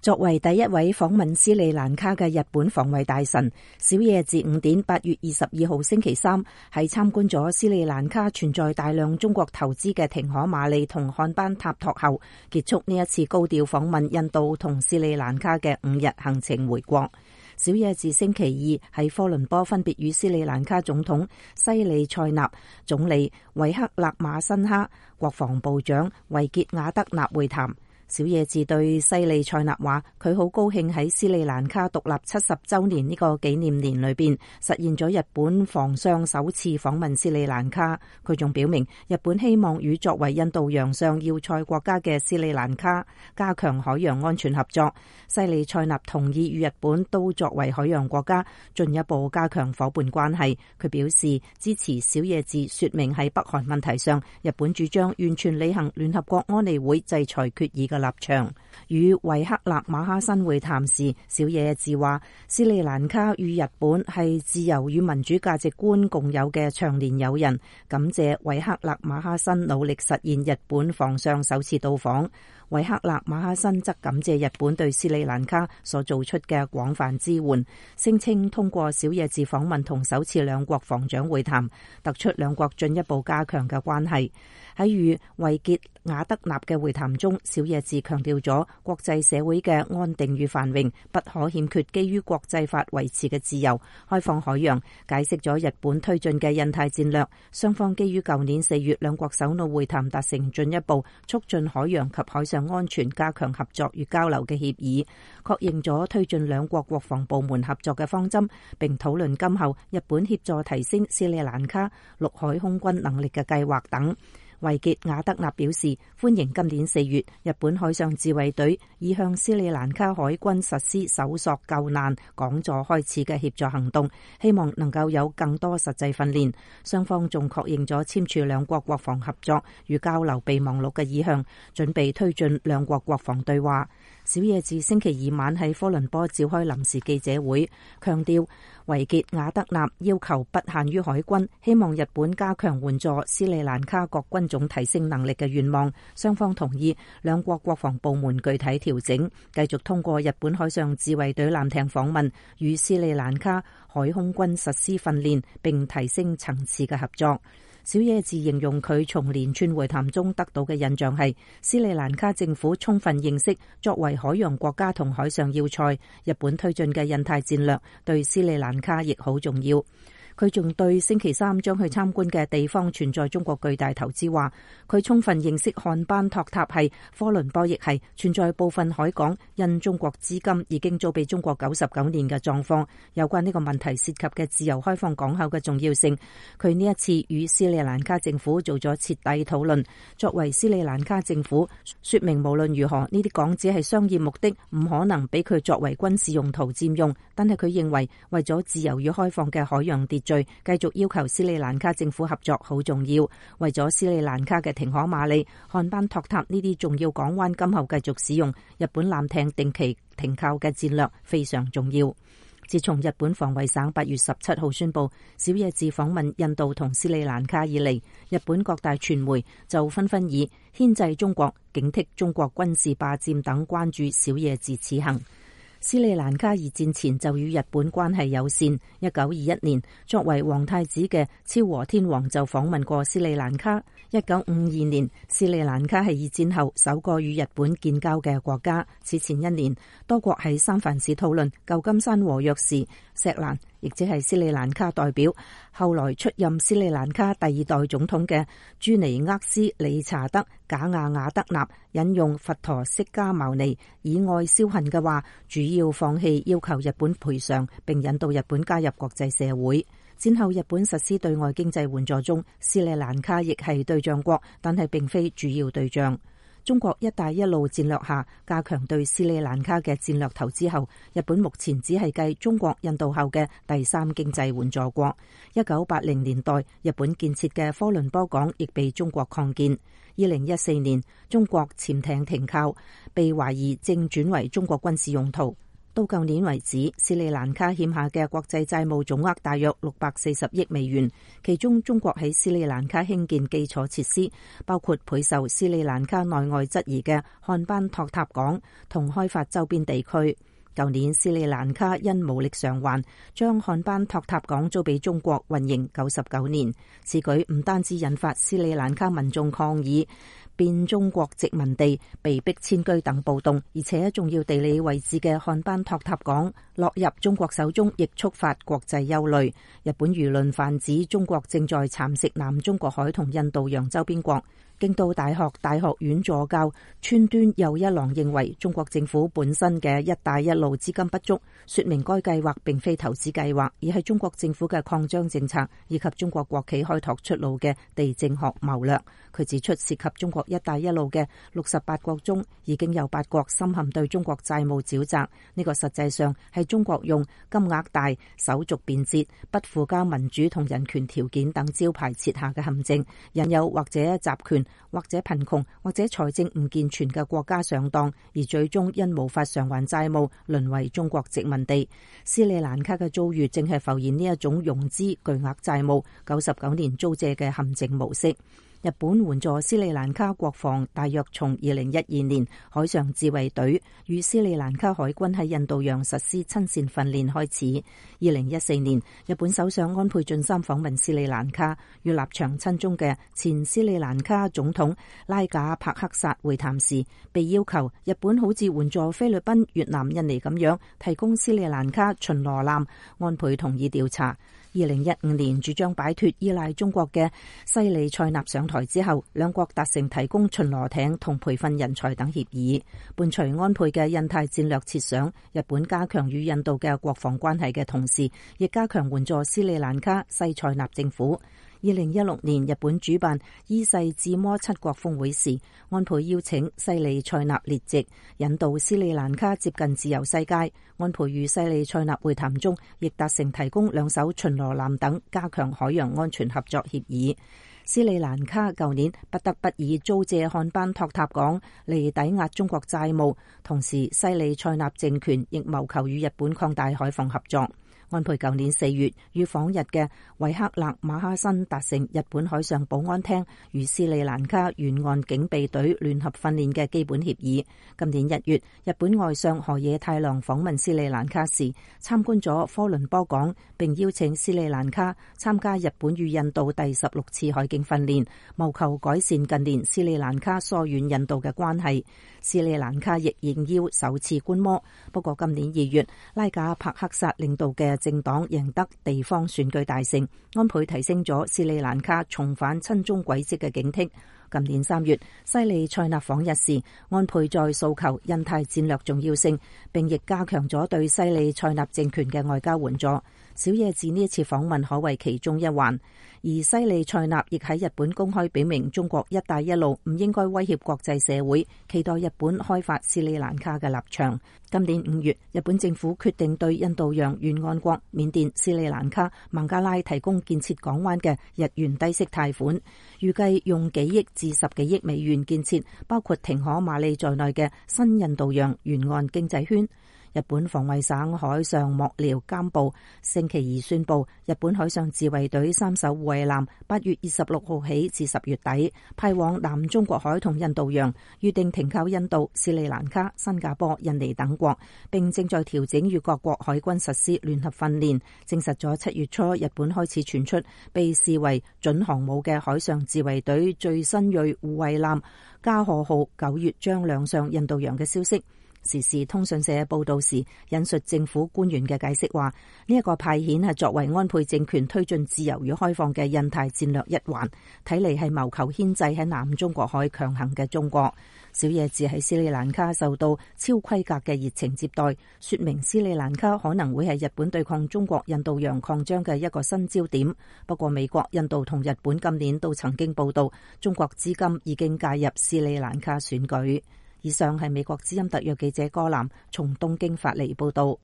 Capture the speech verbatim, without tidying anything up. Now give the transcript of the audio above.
作為第一位訪問斯里蘭卡嘅日本防衛大臣，小野寺五典八月二十二號星期三喺參觀咗斯里蘭卡存在大量中國投資嘅廷可馬里同漢班塔托後，結束呢一次高調訪問印度同斯里蘭卡嘅五日行程回國。小野寺星期二喺科倫坡分別與斯里蘭卡總統西里塞納、總理維克勒馬辛哈、國防部長維傑雅德納會談。小野寺對西里塞納話，佢好高興喺斯里蘭卡獨立七十週年呢個紀念年裏邊實現咗日本防相首次訪問斯里蘭卡。佢仲表明，日本希望與作為印度洋上要塞國家嘅斯里蘭卡加強海洋安全合作。西里塞納同意與日本都作為海洋國家進一步加強夥伴關係。佢表示支持小野寺說明喺北韓問題上，日本主張完全履行聯合國安理會制裁決議嘅立場。與維克勒馬哈辛會談時，小野寺話斯里蘭卡與日本係自由與民主價值觀共有嘅長年友人，感謝維克勒馬哈辛努力實現日本防相首次到訪。維克勒馬哈辛則感謝日本對斯里蘭卡所做出嘅廣泛支援，聲稱通過小野寺訪問同首次兩國防長會談，突出兩國進一步加強嘅關係。喺與維傑雅德納嘅會談中，小野寺強調咗國際社會嘅安定與繁榮不可欠缺基於國際法維持嘅自由開放海洋，解釋咗日本推進嘅印太戰略。雙方基於舊年四月兩國首腦會談達成進一步促進海洋及海上安全加強合作與交流嘅協議，確認咗推進兩國國防部門合作嘅方針，並討論今後日本協助提升斯里蘭卡陸海空軍能力嘅計劃等。維傑雅德納表示歡迎今年四月日本海上自衛隊已向斯里蘭卡海軍實施搜索救難講座開始嘅協助行動，希望能夠有更多實際訓練。雙方仲確認咗簽署兩國國防合作與交流備忘錄嘅意向，準備推進兩國國防對話。小野寺星期二晚喺科倫坡召開臨時記者會，強調維傑雅德納要求不限於海軍，希望日本加強援助斯里蘭卡各軍種提升能力嘅願望。雙方同意兩國國防部門具體調整，繼續通過日本海上自衛隊艦艇訪問與斯里蘭卡海空軍實施訓練，並提升層次嘅合作。小野寺形容佢從連串會談中得到嘅印象係，斯里蘭卡政府充分認識作為海洋國家同海上要塞，日本推進嘅印太戰略對斯里蘭卡亦好重要。佢仲對星期三將去參觀嘅地方存在中國巨大投資話，佢充分認識漢班托塔係、科倫坡亦係存在部分海港因中國資金已經遭被中國九十九年嘅狀況。有關呢個問題涉及嘅自由開放港口嘅重要性，佢呢一次與斯里蘭卡政府做咗徹底討論。作為斯里蘭卡政府說明，無論如何呢啲港只係商業目的，唔可能俾佢作為軍事用途佔用。但係佢認為為咗自由與開放嘅海洋秩序，繼續要求斯里蘭卡政府合作好重要。為咗斯里蘭卡嘅廷可馬里、漢班托塔呢啲重要港灣今後繼續使用日本艦艇定期停靠嘅戰略非常重要。自從日本防衛省八月十七號宣布小野寺訪問印度同斯里蘭卡以嚟，日本各大傳媒就紛紛以牽制中國、警惕中國軍事霸佔等關注小野寺此行。斯里蘭卡二戰前就與日本關係友善，一九二一年作為皇太子嘅昭和天皇就訪問過斯里蘭卡。一九五二年，斯里蘭卡係二戰後首個與日本建交嘅國家。此前一年，多國喺三藩市討論舊金山和約時，錫蘭亦即係斯里蘭卡代表，後來出任斯里蘭卡第二代總統嘅朱尼厄斯理查德賈亞雅德納引用佛陀釋迦牟尼以愛消恨嘅話，主要放棄要求日本賠償，並引導日本加入國際社會。戰後日本實施對外經濟援助中，斯里蘭卡亦係對象國，但係並非主要對象。中國一帶一路戰略下加強對斯里蘭卡嘅戰略投資後，日本目前只係繼中國、印度後嘅第三經濟援助國。一九八零年代，日本建設嘅科倫坡港亦被中國擴建。二零一四年，中國潛艇停靠，被懷疑正轉為中國軍事用途。 到舊年為止，斯里蘭卡欠下嘅國際債務總額大約六百四十億美元，其中中國喺斯里蘭卡興建基礎設施，包括倍受斯里蘭卡內外質疑嘅漢班托塔港同開發周邊地區。舊年斯里蘭卡因無力償還，將漢班托塔港租俾中國運營九十九年。此舉唔單止引發斯里蘭卡民眾抗議，變中國殖民地、被逼遷居等暴動，而且重要地理位置嘅漢班托塔港落入中國手中，亦觸發國際憂慮。日本輿論泛指中國正在蠶食南中國海同印度洋周邊國。京都大學大學院助教川端佑一郎認為，中國政府本身嘅一帶一路資金不足，說明該計劃並非投資計劃，而係中國政府嘅擴張政策以及中國國企開拓出路嘅地政學謀略。佢指出，涉及中國一帶一路嘅六十八國中，已經有八國深陷對中國債務沼澤，呢個實際上係中國用金額大、手續便捷、不附加民主同人權條件等招牌設下嘅陷阱，引誘或者集權或者貧窮或者財政唔健全嘅國家上當，而最終因無法償還債務，淪為中國殖民地。斯里蘭卡嘅遭遇正係浮現呢一種融資巨額債務、九十九年租借嘅陷阱模式。日本援助斯里蘭卡國防大約從二零一二年海上自衛隊與斯里蘭卡海軍喺印度洋實施親善訓練開始。二零一四年，日本首相安倍晉三訪問斯里蘭卡，與立場親中嘅前斯里蘭卡總統拉賈帕克薩會談時，被要求日本好似援助菲律賓、越南、印尼咁樣提供斯里蘭卡巡邏艦。安倍同意調查。二零一五年主張擺脫依賴中國嘅西里塞納上台之後，兩國達成提供巡邏艇同培訓人才等協議。伴隨安倍嘅印太戰略設想，日本加強與印度嘅國防關係嘅同時，亦加強援助斯里蘭卡西塞納政府。二零一六年，日本主辦伊勢志摩七國峰會時，安倍邀請西里塞納列席，引導斯里蘭卡接近自由世界。安倍與西里塞納會談中，亦達成提供兩艘巡邏艦等加強海洋安全合作協議。斯里蘭卡舊年不得不以租借漢班托塔港嚟抵押中國債務，同時西里塞納政權亦謀求與日本擴大海防合作。安倍舊年四月與訪日嘅維克勒馬哈申達成日本海上保安廳與斯里蘭卡沿岸警備隊聯合訓練嘅基本協議。今年一月，日本外相河野太郎訪問斯里蘭卡時，參觀咗科倫坡港，並邀請斯里蘭卡參加日本與印度第十六次海警訓練，謀求改善近年斯里蘭卡疏遠印度嘅關係。斯里蘭卡亦應邀首次觀摩。不過今年二月，拉賈帕克薩領導嘅政黨贏得地方選舉大勝，安倍提升咗斯里蘭卡重返親中軌跡嘅警惕。今年三月，西里塞納訪日時，安倍再訴求印太戰略重要性，並亦加強咗對西里塞納政權嘅外交援助。小野寺呢一次訪問可謂其中一環，而西里塞納亦喺日本公開表明中國一帶一路唔應該威脅國際社會，期待日本開發斯里蘭卡嘅立場。今年五月，日本政府決定對印度洋沿岸國緬甸、斯里蘭卡、孟加拉提供建設港灣嘅日元低息貸款，預計用幾億至十幾億美元建設包括停可馬里在內嘅新印度洋沿岸經濟圈。日本防衛省海上幕僚監部星期二宣布，日本海上自衛隊三艘護衛艦八月二十六號起至十月底派往南中國海同印度洋，預定停靠印度、斯里蘭卡、新加坡、印尼等國，並正在調整與各國海軍實施聯合訓練，證實咗七月初日本開始傳出被視為準航母嘅海上自衛隊最新鋭護衛艦加賀號九月將亮相印度洋嘅消息。時事通訊社報道時引述政府官員嘅解釋話，呢一個派遣係作為安倍政權推進自由與開放嘅印太戰略一環，睇嚟係謀求牽制喺南中國海強行嘅中國。小野寺喺斯里蘭卡受到超規格嘅熱情接待，說明斯里蘭卡可能會係日本對抗中國印度洋擴張嘅一個新焦點。不過美國、印度同日本今年都曾經報道，中國資金已經介入斯里蘭卡選舉。以上係美國之音特約記者柯南從東京發嚟報道。